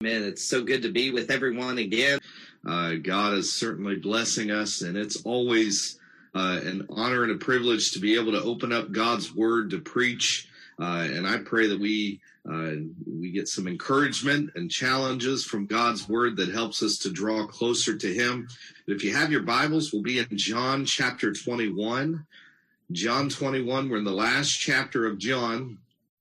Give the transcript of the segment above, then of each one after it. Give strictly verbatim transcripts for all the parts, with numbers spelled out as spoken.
Man, it's so good to be with everyone again. Uh, God is certainly blessing us, and it's always uh, an honor and a privilege to be able to open up God's Word to preach. Uh, and I pray that we uh, we get some encouragement and challenges from God's Word that helps us to draw closer to Him. But if you have your Bibles, we'll be in John chapter twenty-one. John twenty-one, we're in the last chapter of John.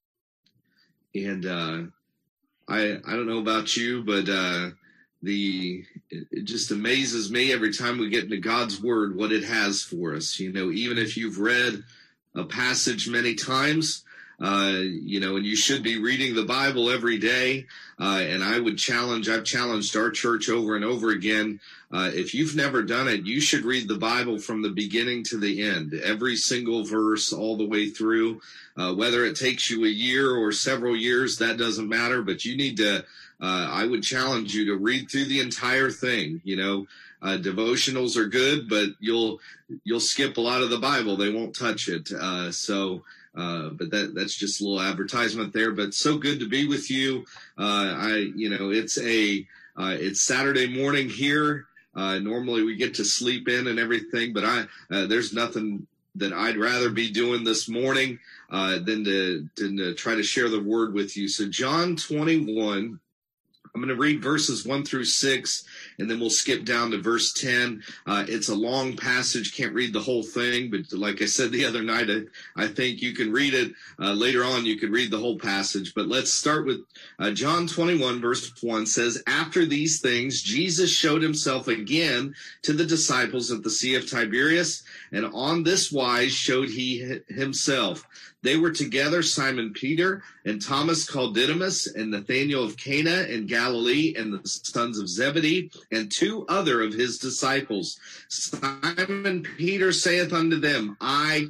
And uh I, I don't know about you, but uh, the it, it just amazes me every time we get into God's Word what it has for us. You know, even if you've read a passage many times, uh, you know, and you should be reading the Bible every day. Uh, and I would challenge, I've challenged our church over and over again. Uh, if you've never done it, you should read the Bible from the beginning to the end, every single verse all the way through. Uh, whether it takes you a year or several years, that doesn't matter. But you need to, uh, I would challenge you to read through the entire thing. You know, uh, devotionals are good, but you'll you'll skip a lot of the Bible. They won't touch it. Uh, so, uh, but that that's just a little advertisement there. But so good to be with you. Uh, I, you know, it's a uh, it's Saturday morning here. Uh, normally we get to sleep in and everything, but I uh, there's nothing that I'd rather be doing this morning uh, than to, than to try to share the word with you. So John twenty-one, I'm going to read verses one through six, and then we'll skip down to verse ten. Uh, it's a long passage, can't read the whole thing, but like I said the other night, I, I think you can read it. Uh, later on, you could read the whole passage, but let's start with uh, John twenty-one, verse one says, "After these things, Jesus showed himself again to the disciples at the Sea of Tiberias, and on this wise showed he himself. They were together, Simon Peter and Thomas called Didymus and Nathanael of Cana in Galilee and the sons of Zebedee and two other of his disciples. Simon Peter saith unto them, I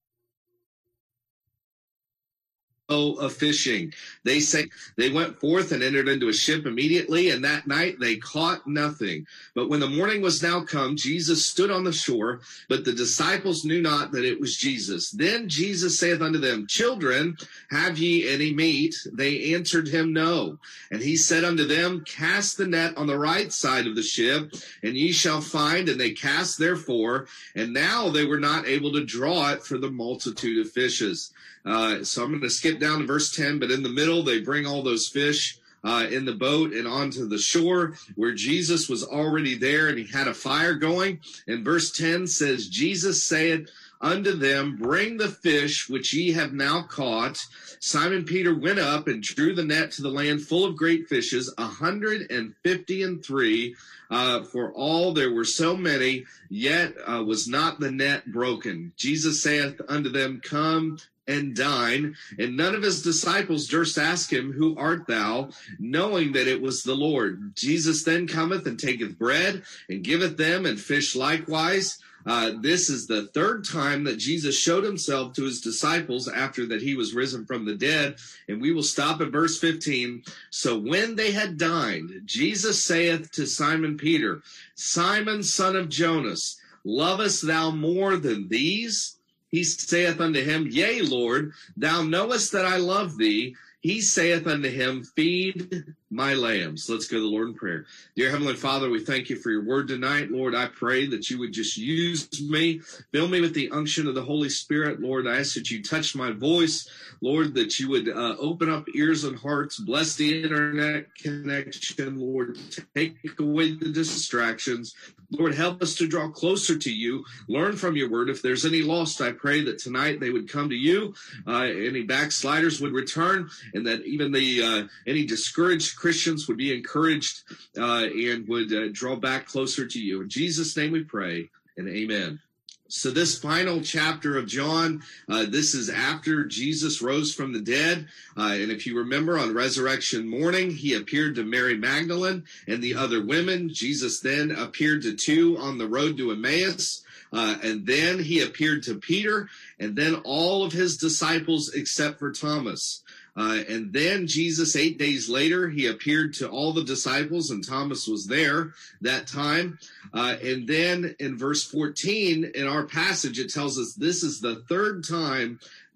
of fishing. They say they went forth and entered into a ship immediately, and that night they caught nothing. But when the morning was now come, Jesus stood on the shore, but the disciples knew not that it was Jesus. Then Jesus saith unto them, Children, have ye any meat? They answered him, No. And he said unto them, Cast the net on the right side of the ship, and ye shall find. And they cast therefore, and now they were not able to draw it for the multitude of fishes. Uh, so I'm going to skip down to verse ten, but in the middle, they bring all those fish uh, in the boat and onto the shore where Jesus was already there, and he had a fire going. And verse ten says, Jesus saith unto them, Bring the fish which ye have now caught. Simon Peter went up and drew the net to the land full of great fishes, a hundred and fifty and three. Uh, for all there were so many, yet uh, was not the net broken. Jesus saith unto them, Come and dine. And none of his disciples durst ask him, Who art thou? Knowing that it was the Lord. Jesus then cometh and taketh bread and giveth them, and fish likewise. Uh, this is the third time that Jesus showed himself to his disciples after that he was risen from the dead. And we will stop at verse fifteen. So when they had dined, Jesus saith to Simon Peter, Simon, son of Jonas, lovest thou more than these? He saith unto him, Yea, Lord, thou knowest that I love thee. He saith unto him, Feed my lambs. Let's go to the Lord in prayer. Dear Heavenly Father, we thank you for your word tonight. Lord, I pray that you would just use me, fill me with the unction of the Holy Spirit. Lord, I ask that you touch my voice. Lord, that you would uh, open up ears and hearts, bless the internet connection. Lord, take away the distractions. Lord, help us to draw closer to you, learn from your word. If there's any lost, I pray that tonight they would come to you. Uh, any backsliders would return, and that even the uh, any discouraged Christians would be encouraged uh, and would uh, draw back closer to you. In Jesus' name we pray, and amen. So this final chapter of John, uh, this is after Jesus rose from the dead. Uh, and if you remember, on resurrection morning, he appeared to Mary Magdalene and the other women. Jesus then appeared to two on the road to Emmaus. Uh, and then he appeared to Peter, and then all of his disciples except for Thomas. Uh, and then Jesus, eight days later, he appeared to all the disciples, and Thomas was there that time. Uh, and then in verse fourteen, in our passage, it tells us this is the third time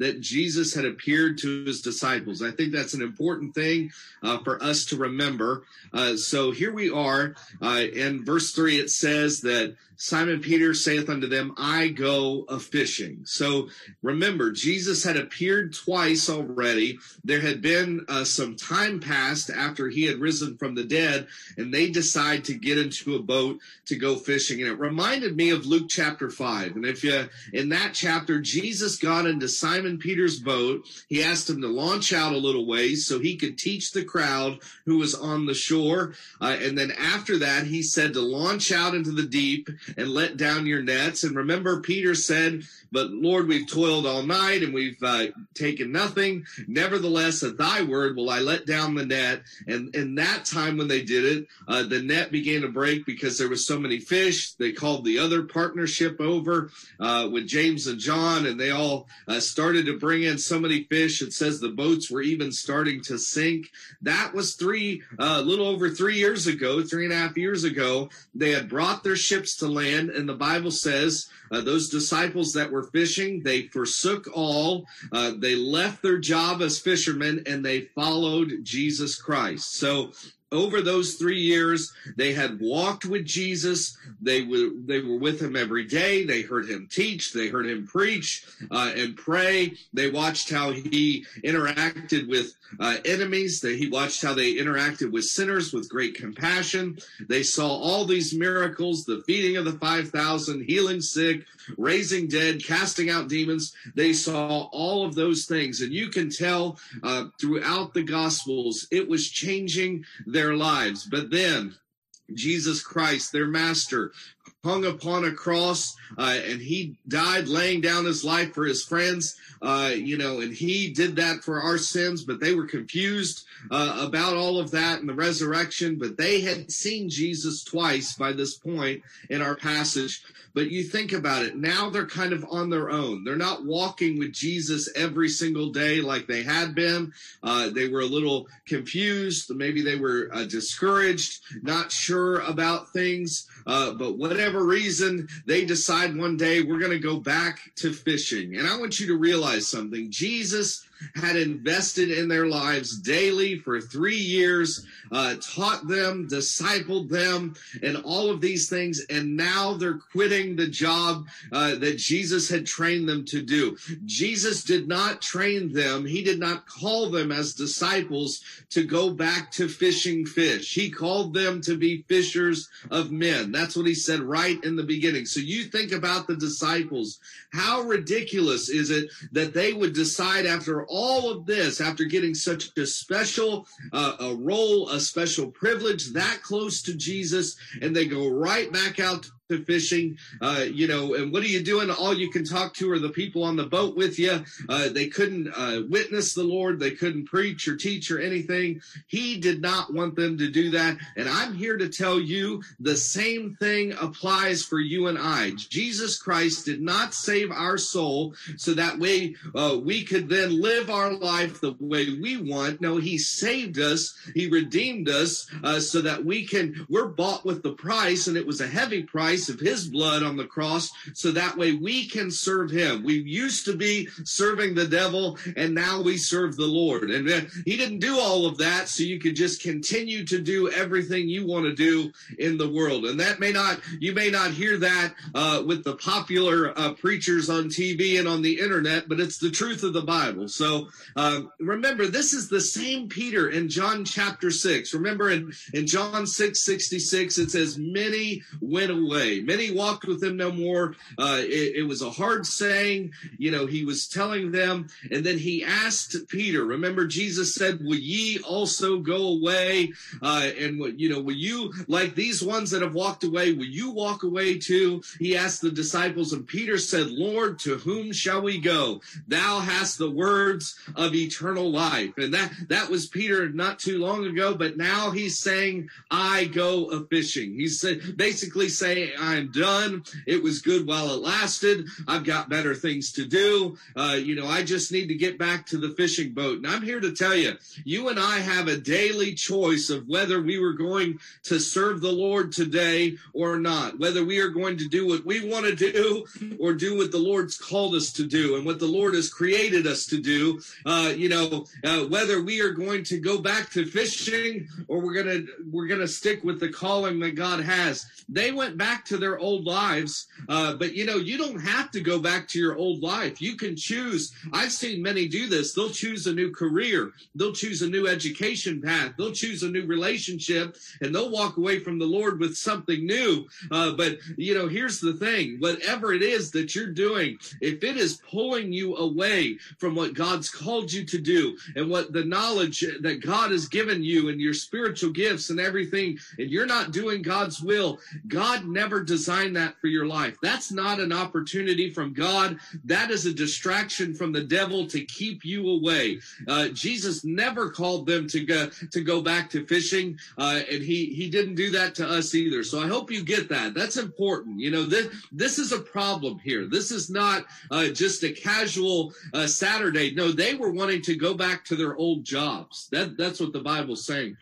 that Jesus had appeared to his disciples. I think that's an important thing uh, for us to remember. Uh, so here we are. Uh, in verse three, it says that Simon Peter saith unto them, I go a-fishing. So remember, Jesus had appeared twice already. There had been uh, some time passed after he had risen from the dead, and they decide to get into a boat to go fishing. And it reminded me of Luke chapter five. And if you, in that chapter, Jesus got into Simon Peter's boat. He asked him to launch out a little ways so he could teach the crowd who was on the shore. Uh, and then after that, he said to launch out into the deep and let down your nets. And remember, Peter said, but Lord, we've toiled all night and we've uh, taken nothing. Nevertheless, at thy word will I let down the net. And in that time when they did it, uh, the net began to break because there was so many fish. They called the other partnership over uh, with James and John, and they all uh, started to bring in so many fish. It says the boats were even starting to sink. That was three, a uh, little over three years ago, three and a half years ago. They had brought their ships to land, and the Bible says uh, those disciples that were fishing, they forsook all. Uh, they left their job as fishermen, and they followed Jesus Christ. So over those three years, they had walked with Jesus. They were, they were with him every day. They heard him teach. They heard him preach uh, and pray. They watched how he interacted with uh, enemies. They, he watched how they interacted with sinners with great compassion. They saw all these miracles, the feeding of the five thousand, healing sick, raising dead, casting out demons. They saw all of those things. And you can tell uh, throughout the Gospels, it was changing their their lives. But then Jesus Christ, their master, hung upon a cross, uh, and he died laying down his life for his friends, uh, you know, and he did that for our sins, but they were confused uh, about all of that and the resurrection, but they had seen Jesus twice by this point in our passage. But you think about it, now they're kind of on their own. They're not walking with Jesus every single day like they had been. Uh, they were a little confused. Maybe they were uh, discouraged, not sure about things. Uh, but whatever reason, they decide one day we're going to go back to fishing. And I want you to realize something. Jesus had invested in their lives daily for three years, uh, taught them, discipled them, and all of these things. And now they're quitting the job uh, that Jesus had trained them to do. Jesus did not train them. He did not call them as disciples to go back to fishing fish. He called them to be fishers of men. That's what he said right in the beginning. So you think about the disciples. How ridiculous is it that they would decide after all of this, after getting such a special uh, a role, a special privilege, that close to Jesus, and they go right back out to fishing, uh, you know, and what are you doing? All you can talk to are the people on the boat with you. Uh, they couldn't uh, witness the Lord. They couldn't preach or teach or anything. He did not want them to do that. And I'm here to tell you the same thing applies for you and I. Jesus Christ did not save our soul so that way uh, we could then live our life the way we want. No, he saved us. He redeemed us uh, so that we can, we're bought with the price, and it was a heavy price of his blood on the cross, so that way we can serve him. We used to be serving the devil, and now we serve the Lord. And uh, he didn't do all of that so you could just continue to do everything you want to do in the world. And that may not, you may not hear that uh, with the popular uh, preachers on T V and on the internet, but it's the truth of the Bible. So uh, remember, this is the same Peter in John chapter six. Remember in, in John six sixty-six, it says, many went away. Many walked with him no more. Uh, it, it was a hard saying. You know, he was telling them. And then he asked Peter, remember Jesus said, will ye also go away? Uh, and, you know, will you, like these ones that have walked away, will you walk away too? He asked the disciples, and Peter said, Lord, to whom shall we go? Thou hast the words of eternal life. And that, that was Peter not too long ago, but now he's saying, I go a fishing. He's basically saying, I'm done. It was good while it lasted. I've got better things to do. Uh, you know, I just need to get back to the fishing boat. And I'm here to tell you, you and I have a daily choice of whether we were going to serve the Lord today or not, whether we are going to do what we want to do or do what the Lord's called us to do and what the Lord has created us to do. Uh, you know, uh, whether we are going to go back to fishing or we're going to, we're going to stick with the calling that God has. They went back to their old lives. Uh, but you know, you don't have to go back to your old life. You can choose. I've seen many do this. They'll choose a new career. They'll choose a new education path. They'll choose a new relationship, and they'll walk away from the Lord with something new. Uh, but you know, here's the thing, whatever it is that you're doing, if it is pulling you away from what God's called you to do and what the knowledge that God has given you and your spiritual gifts and everything, and you're not doing God's will, God never designed that for your life. That's not an opportunity from God. That is a distraction from the devil to keep you away. Uh, Jesus never called them to go to go back to fishing, uh, and he he didn't do that to us either. So I hope you get that. That's important. You know, this this is a problem here. This is not uh, just a casual uh, Saturday. No, they were wanting to go back to their old jobs. That that's what the Bible's saying.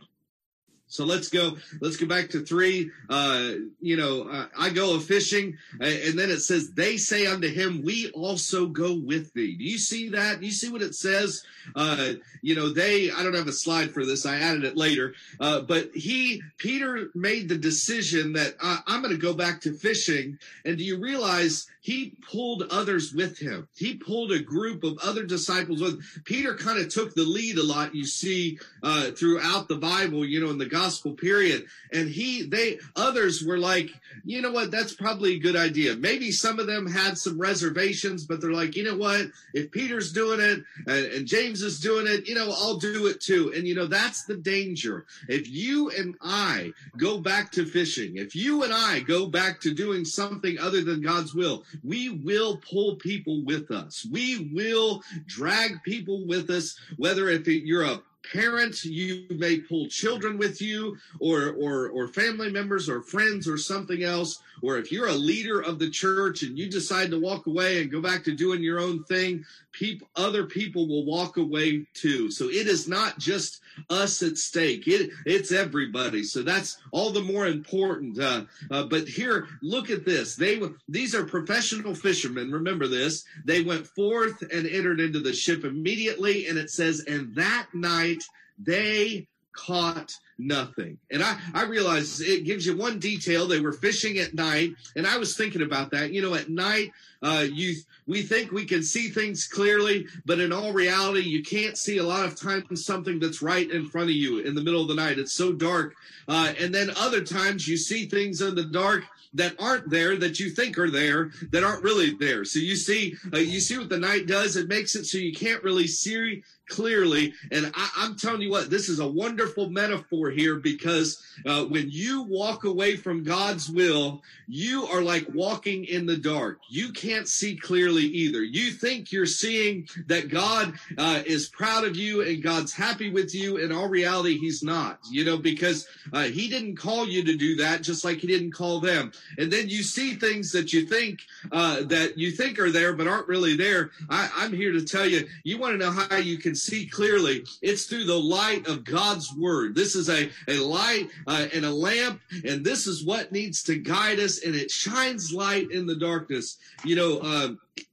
So let's go, let's go back to three. Uh, you know, uh, I go a fishing, uh, and then it says, they say unto him, we also go with thee. Do you see that? Do you see what it says? Uh, you know, they, I don't have a slide for this. I added it later. Uh, but he, Peter made the decision that uh, I'm going to go back to fishing. And do you realize he pulled others with him? He pulled a group of other disciples with. Peter kind of took the lead a lot, you see, uh, throughout the Bible, you know, in the gospel period. And he, they, others were like, you know what, that's probably a good idea. Maybe some of them had some reservations, but they're like, you know what, if Peter's doing it and, and James is doing it, you know, I'll do it too. And, you know, that's the danger. If you and I go back to fishing, if you and I go back to doing something other than God's will, we will pull people with us. We will drag people with us, whether if you're a parent, you may pull children with you, or or or family members or friends or something else, or if you're a leader of the church and you decide to walk away and go back to doing your own thing, people, other people will walk away too. So it is not just us at stake. It, it's everybody. So that's all the more important. Uh, uh, but here, look at this. They These are professional fishermen. Remember this. They went forth and entered into the ship immediately. And it says, and that night they caught nothing. And I, I realize it gives you one detail. They were fishing at night. And I was thinking about that. You know, at night, uh, you we think we can see things clearly, but in all reality, you can't see a lot of times something that's right in front of you in the middle of the night. It's so dark. Uh, and then other times you see things in the dark that aren't there, that you think are there, that aren't really there. So you see, uh, you see what the night does. It makes it so you can't really see clearly. And I, I'm telling you what, this is a wonderful metaphor here, because uh, when you walk away from God's will, you are like walking in the dark. You can't see clearly either. You think you're seeing that God uh, is proud of you and God's happy with you. In all reality, he's not, you know, because uh, he didn't call you to do that, just like he didn't call them. And then you see things that you think uh, that you think are there, but aren't really there. I, I'm here to tell you, you want to know how you can see clearly. It's through the light of God's word. This is a, a light uh, and a lamp, and this is what needs to guide us, and it shines light in the darkness. You know, uh,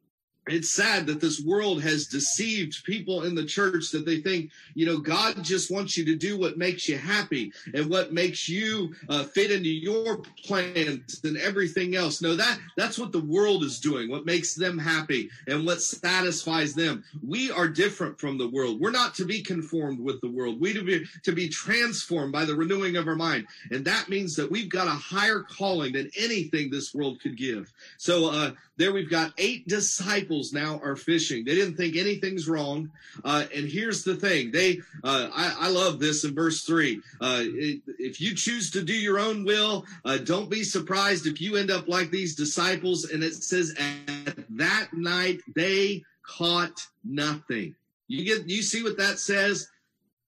it's sad that this world has deceived people in the church, that they think, you know, God just wants you to do what makes you happy and what makes you uh, fit into your plans and everything else. No, that that's what the world is doing, what makes them happy and what satisfies them. We are different from the world. We're not to be conformed with the world. We to be to be transformed by the renewing of our mind. And that means that we've got a higher calling than anything this world could give. So uh, there we've got eight disciples now are fishing. They didn't think anything's wrong. Uh, and here's the thing. They, uh, I, I love this in verse three. Uh, if you choose to do your own will, uh, don't be surprised if you end up like these disciples. And it says, at that night, they caught nothing. You get, you see what that says?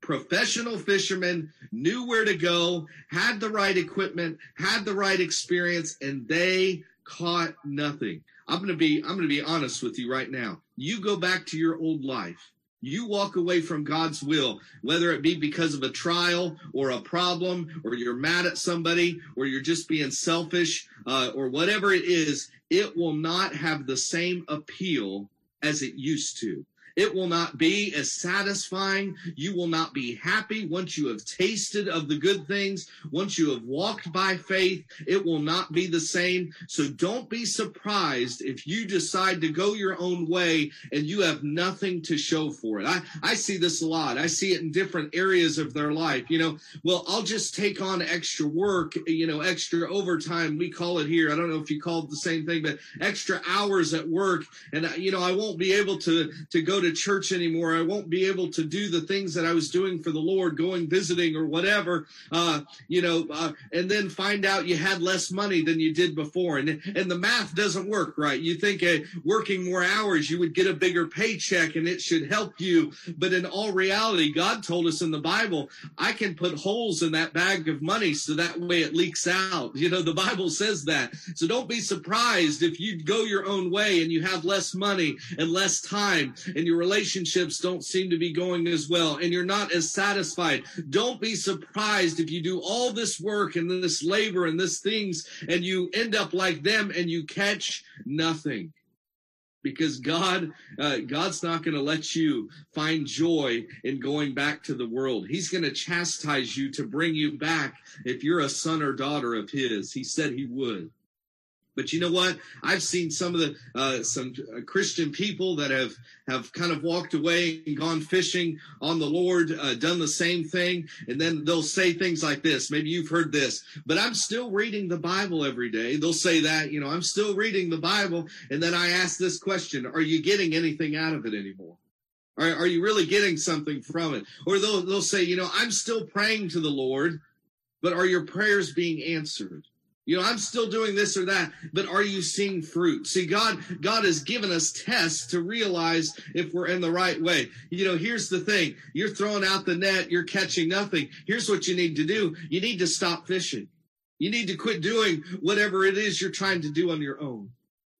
professional fishermen, knew where to go, had the right equipment, had the right experience, and they caught nothing. I'm going to be, I'm going to be honest with you right now. You go back to your old life. You walk away from God's will, whether it be because of a trial or a problem, or you're mad at somebody, or you're just being selfish, uh, or whatever it is, it will not have the same appeal as it used to. It will not be as satisfying. You will not be happy once you have tasted of the good things. Once you have walked by faith, it will not be the same. So don't be surprised if you decide to go your own way and you have nothing to show for it. I, I see this a lot. I see it in different areas of their life. You know, well, I'll just take on extra work, you know, extra overtime. We call it here. I don't know if you call it the same thing, but extra hours at work. And, you know, I won't be able to, to go to church anymore. I won't be able to do the things that I was doing for the Lord, going visiting or whatever, uh, you know, uh, and then find out you had less money than you did before. And, and the math doesn't work right. You think uh, working more hours, you would get a bigger paycheck and it should help you. But in all reality, God told us in the Bible, I can put holes in that bag of money so that way it leaks out. You know, the Bible says that. So don't be surprised if you go your own way and you have less money and less time and your relationships don't seem to be going as well and you're not as satisfied. Don't be surprised if you do all this work and this labor and this things and you end up like them and you catch nothing. Because God, uh, God's not going to let you find joy in going back to the world. He's going to chastise you to bring you back if you're a son or daughter of His. He said He would. But you know what? I've seen some of the uh, some Christian people that have, have kind of walked away and gone fishing on the Lord, uh, done the same thing, and then they'll say things like this. Maybe you've heard this, but I'm still reading the Bible every day. They'll say that, you know, I'm still reading the Bible, and then I ask this question, are you getting anything out of it anymore? Are, are you really getting something from it? Or they'll, they'll say, you know, I'm still praying to the Lord, but are your prayers being answered? You know, I'm still doing this or that, but are you seeing fruit? See, God, God has given us tests to realize if we're in the right way. You know, here's the thing. You're throwing out the net. You're catching nothing. Here's what you need to do. You need to stop fishing. You need to quit doing whatever it is you're trying to do on your own.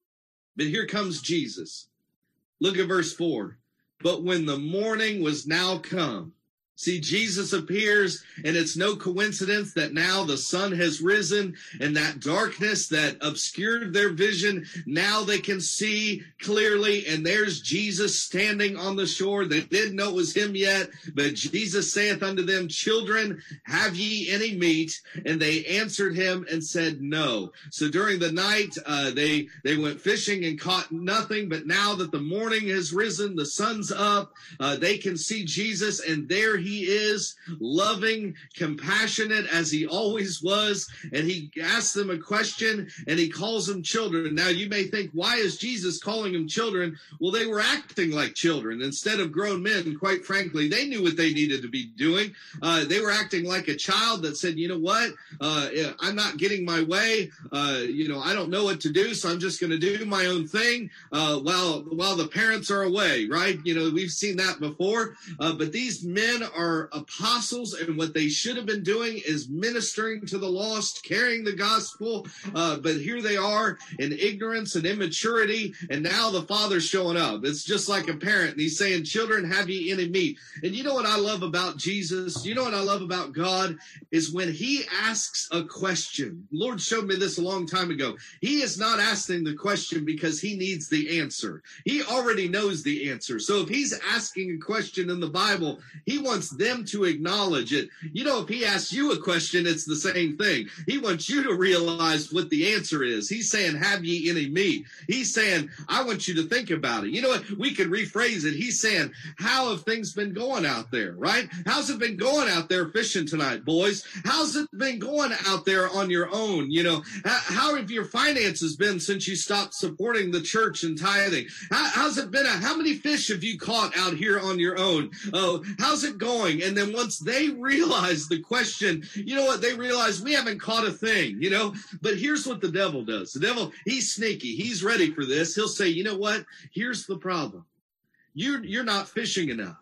But here comes Jesus. Look at verse four. But when the morning was now come, see, Jesus appears, and it's no coincidence that now the sun has risen, and that darkness that obscured their vision, now they can see clearly, and there's Jesus standing on the shore. They didn't know it was Him yet, but Jesus saith unto them, Children, have ye any meat? And they answered Him and said, No. So during the night, uh, they, they went fishing and caught nothing, but now that the morning has risen, the sun's up, uh, they can see Jesus, and there He He is, loving, compassionate as He always was. And He asks them a question and He calls them children. Now you may think, why is Jesus calling them children? Well, they were acting like children instead of grown men. Quite frankly, they knew what they needed to be doing. Uh, they were acting like a child that said, you know what? Uh, I'm not getting my way. Uh, you know, I don't know what to do, so I'm just going to do my own thing uh, while, while the parents are away, right? You know, we've seen that before. Uh, but these men are Are apostles, and what they should have been doing is ministering to the lost, carrying the gospel. Uh, but here they are in ignorance and immaturity, and now the Father's showing up. It's just like a parent, and He's saying, Children, have ye any meat? And you know what I love about Jesus? You know what I love about God? Is when He asks a question. The Lord showed me this a long time ago. He is not asking the question because He needs the answer. He already knows the answer. So if He's asking a question in the Bible, He wants them to acknowledge it. You know, if He asks you a question, it's the same thing. He wants you to realize what the answer is. He's saying, have ye any meat? He's saying, I want you to think about it. You know what? We could rephrase it. He's saying, how have things been going out there, right? How's it been going out there fishing tonight, boys? How's it been going out there on your own? You know, how have your finances been since you stopped supporting the church and tithing? How, how's it been? How many fish have you caught out here on your own? Oh, how's it going? And then once they realize the question, you know what? They realize we haven't caught a thing, you know, but here's what the devil does. The devil, he's sneaky. He's ready for this. He'll say, you know what? Here's the problem. You're, you're not fishing enough.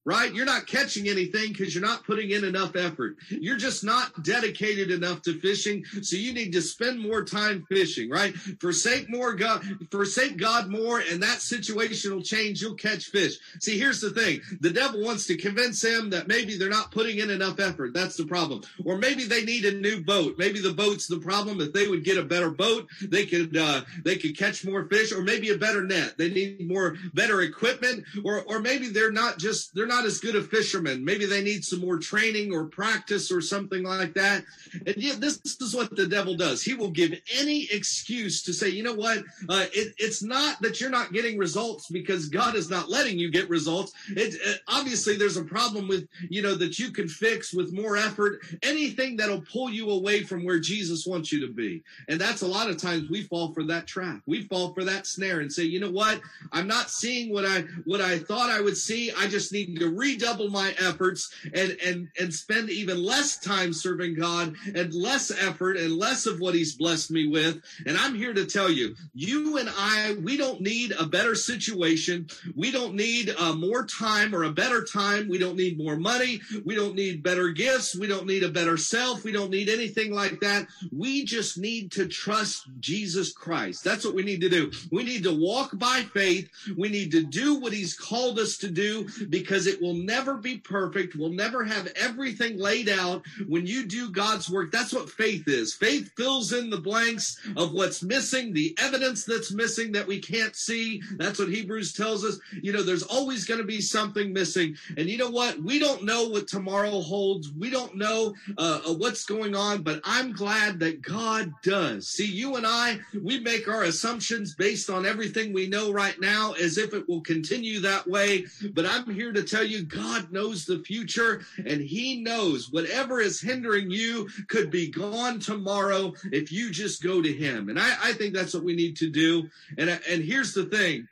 right? You're not catching anything because you're not putting in enough effort. You're just not dedicated enough to fishing, so you need to spend more time fishing, right? Forsake more God, forsake God more, and that situation will change. You'll catch fish. See, here's the thing. The devil wants to convince him that maybe they're not putting in enough effort. That's the problem. Or maybe they need a new boat. Maybe the boat's the problem. If they would get a better boat, they could uh, they could catch more fish, or maybe a better net. They need more better equipment, or or maybe they're not just they're not not as good a fisherman. Maybe they need some more training or practice or something like that. And yet this is what the devil does. He will give any excuse to say, you know what, uh, it, it's not that you're not getting results because God is not letting you get results. It, it, obviously, there's a problem with, you know, that you can fix with more effort, anything that'll pull you away from where Jesus wants you to be. And that's a lot of times we fall for that trap. We fall for that snare and say, you know what, I'm not seeing what I what I thought I would see. I just need to redouble my efforts and, and, and spend even less time serving God and less effort and less of what he's blessed me with. And I'm here to tell you, you and I, we don't need a better situation. We don't need uh, more time or a better time. We don't need more money. We don't need better gifts. We don't need a better self. We don't need anything like that. We just need to trust Jesus Christ. That's what we need to do. We need to walk by faith. We need to do what he's called us to do, because it will never be perfect. We'll never have everything laid out. When you do God's work, that's what faith is. Faith fills in the blanks of what's missing, the evidence that's missing that we can't see. That's what Hebrews tells us. You know, there's always going to be something missing. And you know what? We don't know what tomorrow holds. We don't know uh, what's going on, but I'm glad that God does. See, you and I, we make our assumptions based on everything we know right now as if it will continue that way. But I'm here to tell you, God knows the future, and he knows whatever is hindering you could be gone tomorrow if you just go to him. And I, I think that's what we need to do. And, and here's the thing.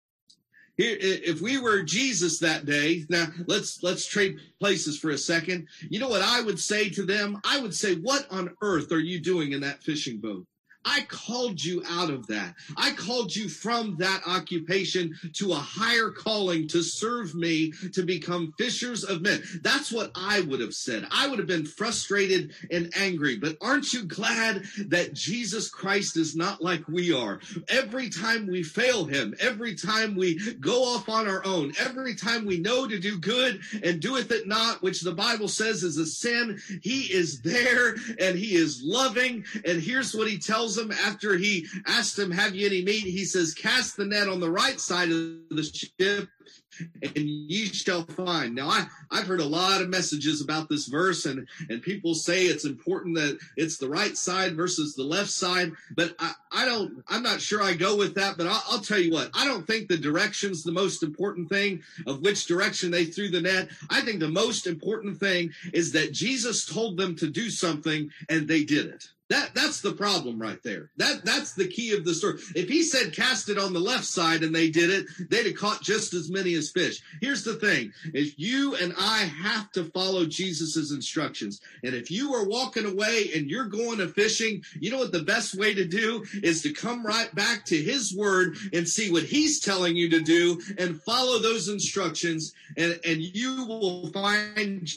Here, if we were Jesus that day, now let's let's trade places for a second. You know what I would say to them? I would say, what on earth are you doing in that fishing boat? I called you out of that. I called you from that occupation to a higher calling to serve me, to become fishers of men. That's what I would have said. I would have been frustrated and angry. But aren't you glad that Jesus Christ is not like we are? Every time we fail him, every time we go off on our own, every time we know to do good and doeth it not, which the Bible says is a sin, he is there and he is loving. And here's what he tells him after he asked him, have you any meat? He says, cast the net on the right side of the ship and ye shall find. Now, I, I've heard a lot of messages about this verse, and, and people say it's important that it's the right side versus the left side, but I, I don't, I'm not sure I go with that, but I'll, I'll tell you what, I don't think the direction's the most important thing of which direction they threw the net. I think the most important thing is that Jesus told them to do something and they did it. That that's the problem right there. That that's the key of the story. If he said cast it on the left side and they did it, they'd have caught just as many as fish. Here's the thing. If you and I have to follow Jesus's instructions, and if you are walking away and you're going to fishing, you know what the best way to do is to come right back to his word and see what he's telling you to do and follow those instructions, and, and you will find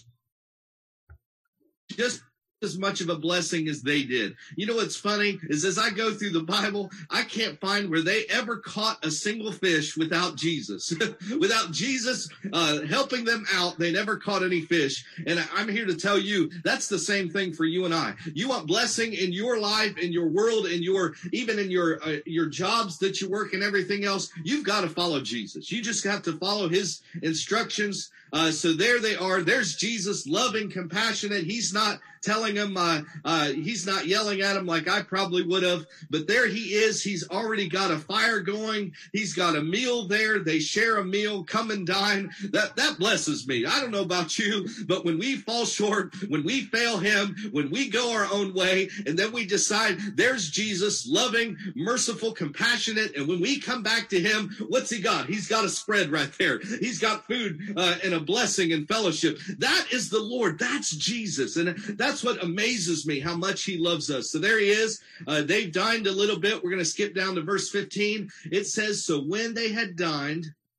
just as much of a blessing as they did. You know what's funny is as I go through the Bible, I can't find where they ever caught a single fish without Jesus. Without Jesus uh, helping them out, they never caught any fish. And I'm here to tell you, that's the same thing for you and I. You want blessing in your life, in your world, in your even in your uh, your jobs that you work and everything else, you've got to follow Jesus. You just have to follow his instructions. Uh, so there they are. There's Jesus, loving, compassionate. He's not telling him, uh, uh, he's not yelling at him like I probably would have, but there he is. He's already got a fire going. He's got a meal there. They share a meal, come and dine. That, that blesses me. I don't know about you, but when we fall short, when we fail him, when we go our own way, and then we decide there's Jesus, loving, merciful, compassionate. And when we come back to him, what's he got? He's got a spread right there. He's got food, uh, and a blessing and fellowship. That is the Lord. That's Jesus. And that's what amazes me, how much he loves us. So there he is. Uh, they've dined a little bit. We're going to skip down to verse fifteen. It says, so when they had dined,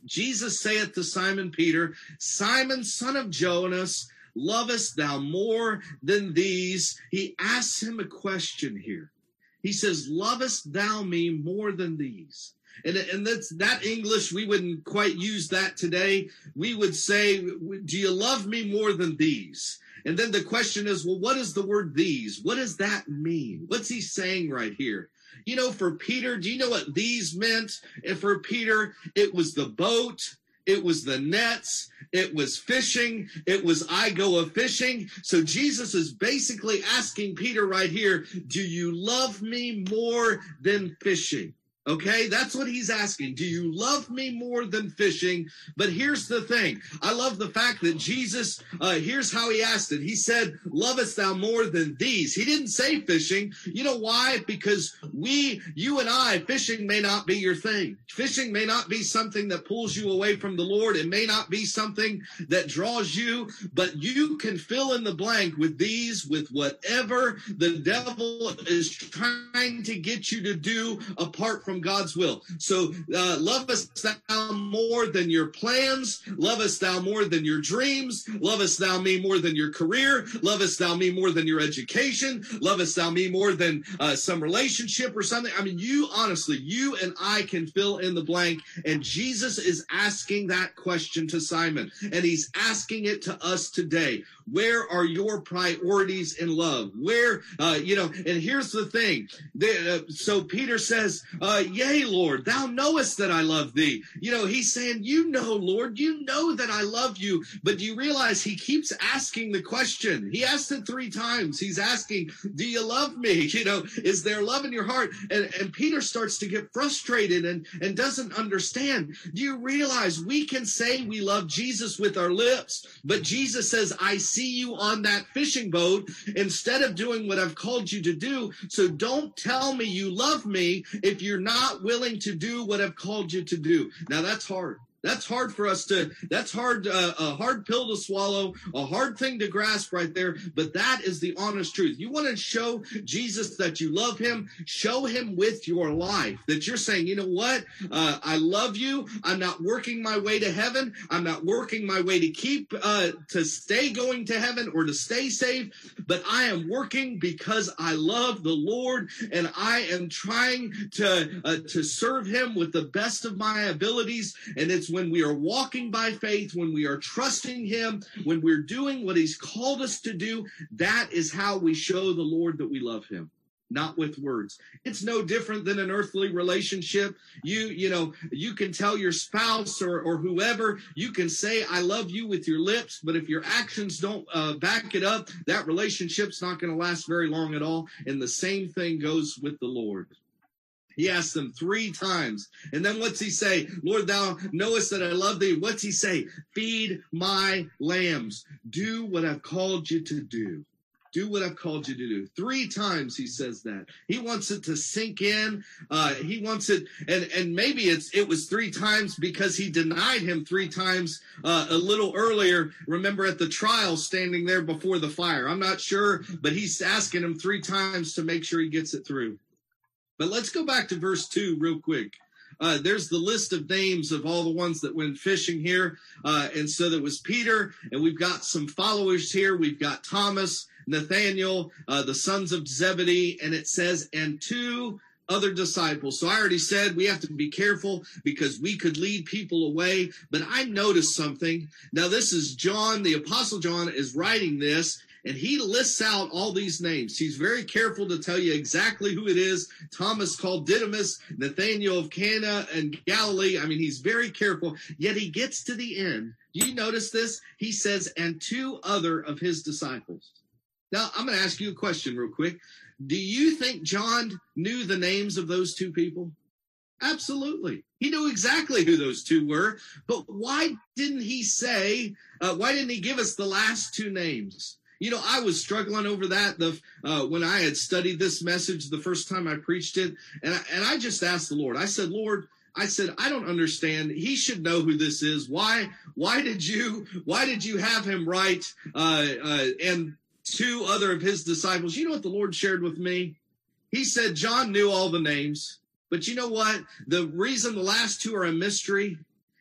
Jesus saith to Simon Peter, Simon, son of Jonas, lovest thou more than these? He asks him a question here. He says, lovest thou me more than these? And, and that's that English, we wouldn't quite use that today. We would say, do you love me more than these? And then the question is, well, what is the word these? What does that mean? What's he saying right here? You know, for Peter, do you know what these meant? And for Peter, it was the boat. It was the nets. It was fishing. It was I go a fishing. So Jesus is basically asking Peter right here, do you love me more than fishing? Okay, that's what he's asking. Do you love me more than fishing? But here's the thing. I love the fact that Jesus, uh, here's how he asked it. He said, lovest thou more than these? He didn't say fishing. You know why? Because we, you and I, fishing may not be your thing. Fishing may not be something that pulls you away from the Lord. It may not be something that draws you, but you can fill in the blank with these, with whatever the devil is trying to get you to do apart from God's will. So uh, lovest thou more than your plans? Lovest thou more than your dreams? Lovest thou me more than your career? Lovest thou me more than your education? Lovest thou me more than uh, some relationship or something? I mean, you honestly, you and I can fill in the blank. And Jesus is asking that question to Simon. And he's asking it to us today. Where are your priorities in love? Where, uh, you know, and here's the thing. The, uh, so Peter says, uh, yea, Lord, thou knowest that I love thee. You know, he's saying, you know, Lord, you know that I love you. But do you realize he keeps asking the question? He asked it three times. He's asking, do you love me? You know, is there love in your heart? And, and Peter starts to get frustrated and, and doesn't understand. Do you realize we can say we love Jesus with our lips, but Jesus says, I see you on that fishing boat instead of doing what I've called you to do. So don't tell me you love me if you're not willing to do what I've called you to do. Now that's hard. That's hard for us to, that's hard, uh, a hard pill to swallow, a hard thing to grasp right there. But that is the honest truth. You want to show Jesus that you love him, show him with your life, that you're saying, you know what? Uh, I love you. I'm not working my way to heaven. I'm not working my way to keep, uh, to stay going to heaven or to stay saved, but I am working because I love the Lord and I am trying to, uh, to serve him with the best of my abilities. And it's when we are walking by faith, when we are trusting him, when we're doing what he's called us to do, that is how we show the Lord that we love him, not with words. It's no different than an earthly relationship. You, you know, you can tell your spouse or, or whoever, you can say, I love you with your lips, but if your actions don't uh, back it up, that relationship's not going to last very long at all. And the same thing goes with the Lord. He asked them three times. And then what's he say? Lord, thou knowest that I love thee. What's he say? Feed my lambs. Do what I've called you to do. Do what I've called you to do. Three times he says that. He wants it to sink in. Uh, he wants it, and, and maybe it's it was three times because he denied him three times uh, a little earlier. Remember at the trial, standing there before the fire. I'm not sure, but he's asking him three times to make sure he gets it through. But let's go back to verse two real quick. Uh, there's the list of names of all the ones that went fishing here. Uh, and so there was Peter, and we've got some followers here. We've got Thomas, Nathaniel, uh, the sons of Zebedee, and it says, and two other disciples. So I already said we have to be careful because we could lead people away. But I noticed something. Now, this is John, the Apostle John is writing this. And he lists out all these names. He's very careful to tell you exactly who it is. Thomas called Didymus, Nathanael of Cana and Galilee. I mean, he's very careful. Yet he gets to the end. Do you notice this? He says, and two other of his disciples. Now, I'm going to ask you a question real quick. Do you think John knew the names of those two people? Absolutely. He knew exactly who those two were. But why didn't he say, uh, why didn't he give us the last two names? You know, I was struggling over that the uh, when I had studied this message the first time I preached it. And I, and I just asked the Lord, I said, Lord, I said, I don't understand. He should know who this is. Why, why did you, why did you have him write, uh, uh, and two other of his disciples? You know what the Lord shared with me? He said, John knew all the names, but you know what? The reason the last two are a mystery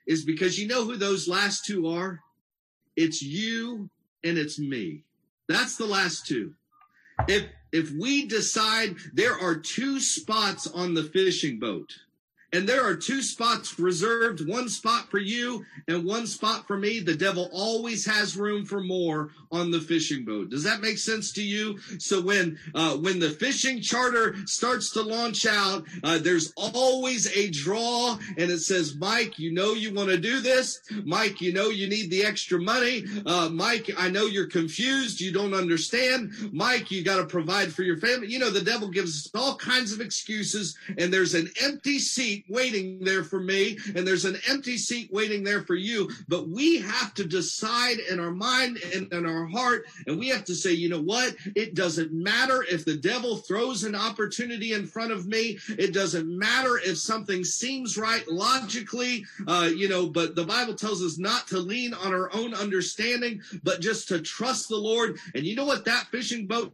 is because you know who those last two are? It's you and it's me. That's the last two. If if we decide there are two spots on the fishing boat, and there are two spots reserved, one spot for you and one spot for me, the devil always has room for more on the fishing boat. Does that make sense to you? So when uh, when the fishing charter starts to launch out, uh, there's always a draw, and it says, Mike, you know you want to do this. Mike, you know you need the extra money. Uh, Mike, I know you're confused. You don't understand. Mike, you got to provide for your family. You know, the devil gives us all kinds of excuses, and there's an empty seat waiting there for me, and there's an empty seat waiting there for you. But we have to decide in our mind and in our heart, and we have to say, you know what? It doesn't matter if the devil throws an opportunity in front of me. It doesn't matter if something seems right logically, uh, you know, but the Bible tells us not to lean on our own understanding, but just to trust the Lord. And you know what that fishing boat,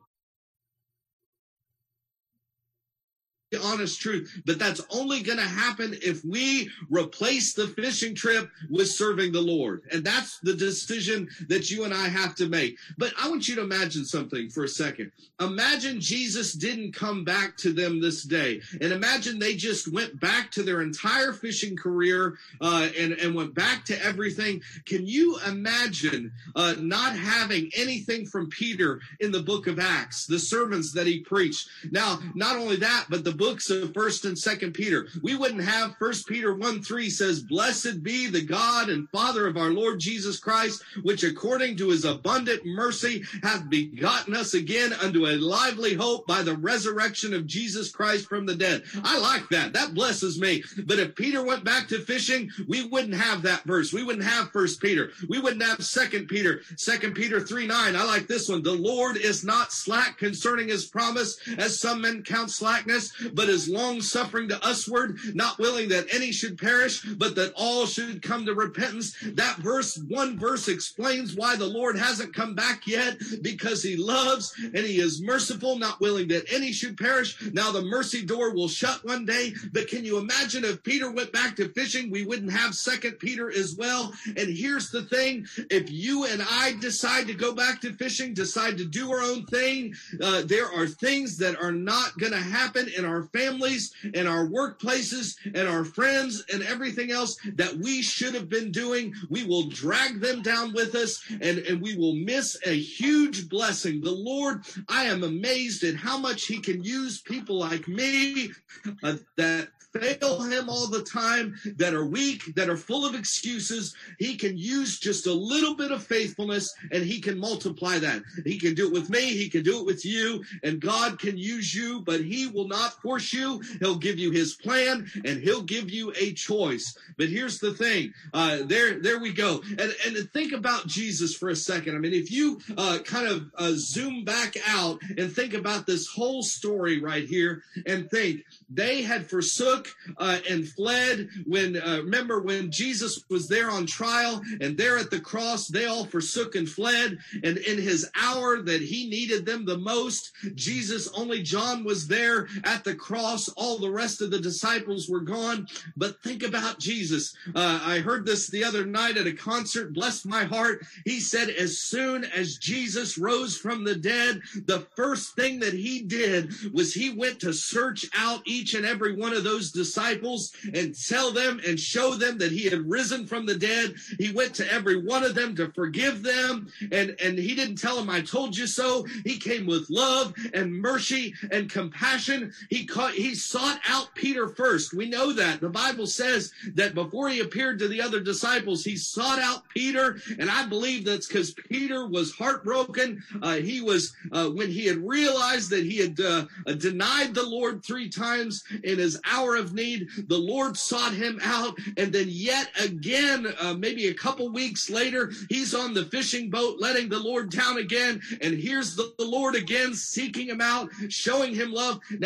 honest truth, but that's only going to happen if we replace the fishing trip with serving the Lord. And that's the decision that you and I have to make. But I want you to imagine something for a second. Imagine Jesus didn't come back to them this day, and imagine they just went back to their entire fishing career uh, and, and went back to everything. Can you imagine uh, not having anything from Peter in the book of Acts, the sermons that he preached? Now, not only that, but the books of First and Second Peter. We wouldn't have First Peter one three says, Blessed be the God and Father of our Lord Jesus Christ, which according to his abundant mercy hath begotten us again unto a lively hope by the resurrection of Jesus Christ from the dead. I like that. That blesses me. But if Peter went back to fishing, we wouldn't have that verse. We wouldn't have First Peter. We wouldn't have Second Peter. Second Peter three nine. I like this one. The Lord is not slack concerning his promise, as some men count slackness, but is long-suffering to usward, not willing that any should perish, but that all should come to repentance. That verse, one verse explains why the Lord hasn't come back yet, because he loves and he is merciful, not willing that any should perish. Now the mercy door will shut one day, but can you imagine if Peter went back to fishing, we wouldn't have Second Peter as well. And here's the thing, if you and I decide to go back to fishing, decide to do our own thing, uh, there are things that are not going to happen in our families and our workplaces and our friends and everything else that we should have been doing. We will drag them down with us, and, and we will miss a huge blessing. The Lord, I am amazed at how much he can use people like me uh, that fail him all the time, that are weak, that are full of excuses. He can use just a little bit of faithfulness, and he can multiply that. He can do it with me. He can do it with you, and God can use you, but he will not force you. He'll give you his plan, and he'll give you a choice. But here's the thing. Uh, there, there we go. And, and think about Jesus for a second. I mean, if you uh, kind of uh, zoom back out and think about this whole story right here, and think, they had forsook uh, and fled when, uh, remember when Jesus was there on trial and there at the cross, they all forsook and fled. And in his hour that he needed them the most, Jesus, only John was there at the cross. All the rest of the disciples were gone. But think about Jesus. Uh, I heard this the other night at a concert, bless my heart. He said, as soon as Jesus rose from the dead, the first thing that he did was he went to search out each and every one of those disciples and tell them and show them that he had risen from the dead. He went to every one of them to forgive them. And, and he didn't tell them, I told you so. He came with love and mercy and compassion. He caught, he sought out Peter first. We know that. The Bible says that before he appeared to the other disciples, he sought out Peter. And I believe that's because Peter was heartbroken. Uh, he was, uh, when he had realized that he had uh, denied the Lord three times in his hour of need, the Lord sought him out. And then yet again, uh, maybe a couple weeks later, he's on the fishing boat, letting the Lord down again. And here's the, the Lord again, seeking him out, showing him love. Now he teaches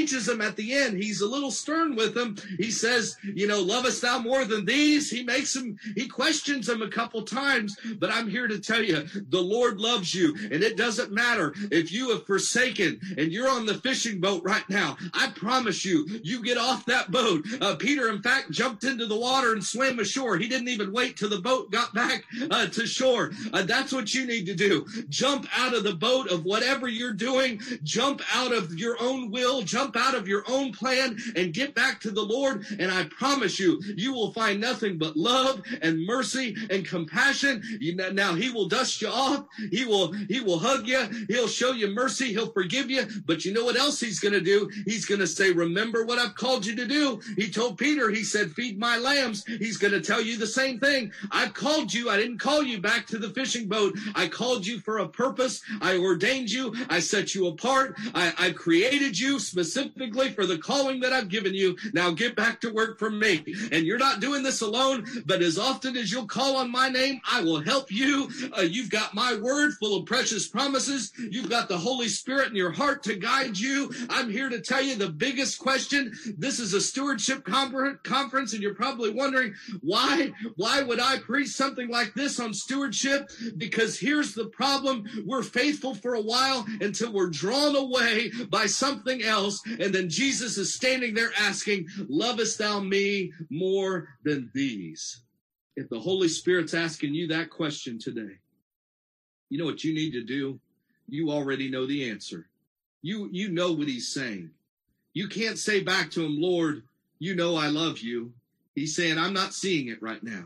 teaches them at the end. He's a little stern with them. He says, you know, lovest thou more than these? He makes them, he questions them a couple times, but I'm here to tell you, the Lord loves you, and it doesn't matter if you have forsaken and you're on the fishing boat right now. I promise you, you get off that boat. Uh, Peter, in fact, jumped into the water and swam ashore. He didn't even wait till the boat got back uh, to shore. Uh, that's what you need to do. Jump out of the boat of whatever you're doing. Jump out of your own will. Jump out of your own plan and get back to the Lord. And I promise you, you will find nothing but love and mercy and compassion. You know, now he will dust you off. He will, he will hug you. He'll show you mercy. He'll forgive you. But you know what else he's going to do? He's going to say, remember what I've called you to do. He told Peter, he said, feed my lambs. He's going to tell you the same thing. I've called you. I didn't call you back to the fishing boat. I called you for a purpose. I ordained you. I set you apart. I, I created you specifically for the calling that I've given you. Now get back to work for me. And you're not doing this alone, but as often as you'll call on my name, I will help you. Uh, you've got my word full of precious promises. You've got the Holy Spirit in your heart to guide you. I'm here to tell you the biggest question. This is a stewardship conference, and you're probably wondering, why, why would I preach something like this on stewardship? Because here's the problem. We're faithful for a while until we're drawn away by something else. And then Jesus is standing there asking, lovest thou me more than these? If the Holy Spirit's asking you that question today, you know what you need to do? You already know the answer. You, you know what he's saying. You can't say back to him, Lord, you know I love you. He's saying, I'm not seeing it right now.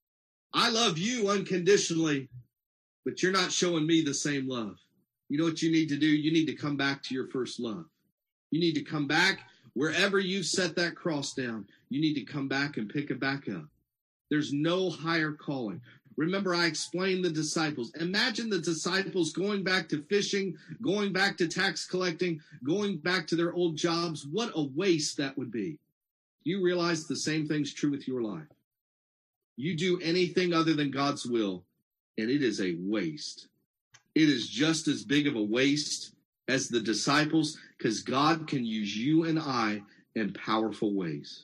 I love you unconditionally, but you're not showing me the same love. You know what you need to do? You need to come back to your first love. You need to come back wherever you set that cross down. You need to come back and pick it back up. There's no higher calling. Remember, I explained the disciples. Imagine the disciples going back to fishing, going back to tax collecting, going back to their old jobs. What a waste that would be. You realize the same thing's true with your life. You do anything other than God's will, and it is a waste. It is just as big of a waste as the disciples, because God can use you and I in powerful ways.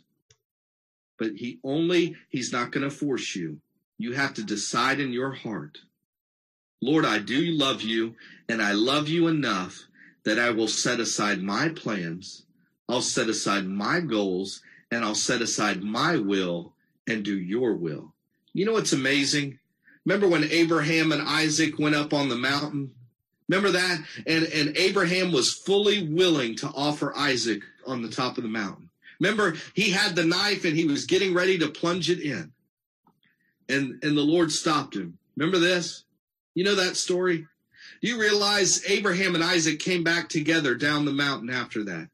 But he only, he's not going to force you. You have to decide in your heart, Lord, I do love you, and I love you enough that I will set aside my plans, I'll set aside my goals, and I'll set aside my will and do your will. You know what's amazing? Remember when Abraham and Isaac went up on the mountain? Remember that? And, and Abraham was fully willing to offer Isaac on the top of the mountain. Remember, he had the knife and he was getting ready to plunge it in. And, and the Lord stopped him. Remember this? You know that story? Do you realize Abraham and Isaac came back together down the mountain after that?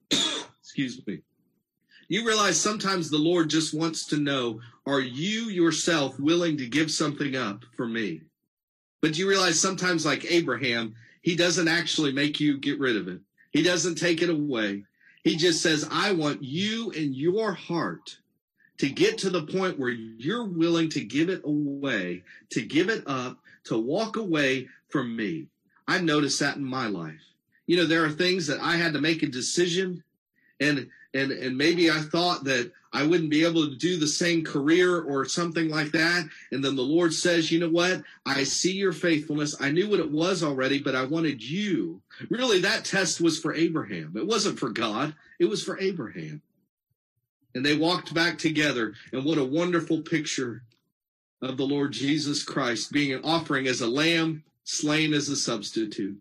Excuse me. You realize sometimes the Lord just wants to know, are you yourself willing to give something up for me? But you realize sometimes, like Abraham, he doesn't actually make you get rid of it. He doesn't take it away. He just says, I want you in your heart to get to the point where you're willing to give it away, to give it up, to walk away from me. I've noticed that in my life. You know, there are things that I had to make a decision, and and and maybe I thought that I wouldn't be able to do the same career or something like that. And then the Lord says, you know what? I see your faithfulness. I knew what it was already, but I wanted you. Really, that test was for Abraham. It wasn't for God. It was for Abraham. And they walked back together. And what a wonderful picture of the Lord Jesus Christ being an offering as a lamb, slain as a substitute.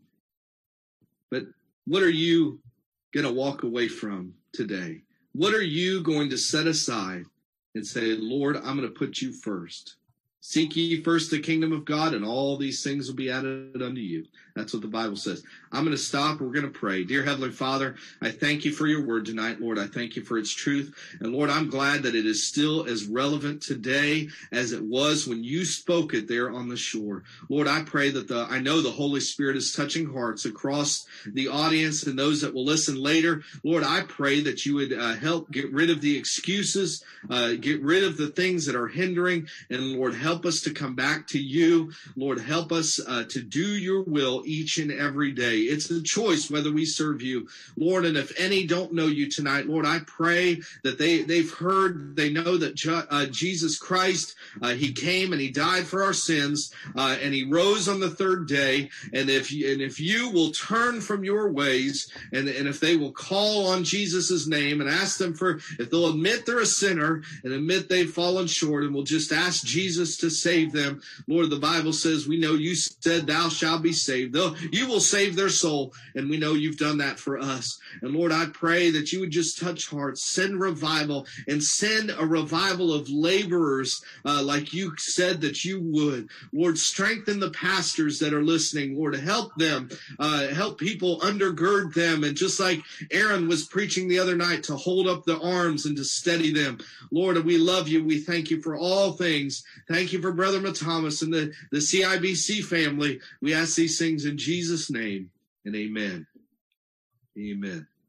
But what are you going to walk away from today? What are you going to set aside and say, Lord, I'm going to put you first? Seek ye first the kingdom of God, and all these things will be added unto you. That's what the Bible says. I'm going to stop. We're going to pray. Dear Heavenly Father, I thank you for your word tonight, Lord. I thank you for its truth. And Lord, I'm glad that it is still as relevant today as it was when you spoke it there on the shore. Lord, I pray that the, I know the Holy Spirit is touching hearts across the audience and those that will listen later. Lord, I pray that you would uh, help get rid of the excuses, uh, get rid of the things that are hindering, and Lord, help help us to come back to you. Lord, help us uh, to do your will each and every day. It's a choice whether we serve you, Lord. And if any don't know you tonight, Lord, I pray that they, they've heard, they know that ju- uh, Jesus Christ, uh, he came and he died for our sins, uh, and he rose on the third day. And if you, and if you will turn from your ways, and, and if they will call on Jesus' name and ask them for, if they'll admit they're a sinner and admit they've fallen short and will just ask Jesus to save them, Lord, the Bible says, we know you said thou shalt be saved. Though you will save their soul, and we know you've done that for us. And Lord, I pray that you would just touch hearts, send revival, and send a revival of laborers uh, like you said that you would. Lord, strengthen the pastors that are listening. Lord, help them, uh, help people undergird them. And just like Aaron was preaching the other night, to hold up the arms and to steady them. Lord, we love you. We thank you for all things. Thank you for Brother Thomas and the, the C I B C family. We ask these things in Jesus' name, and amen. Amen.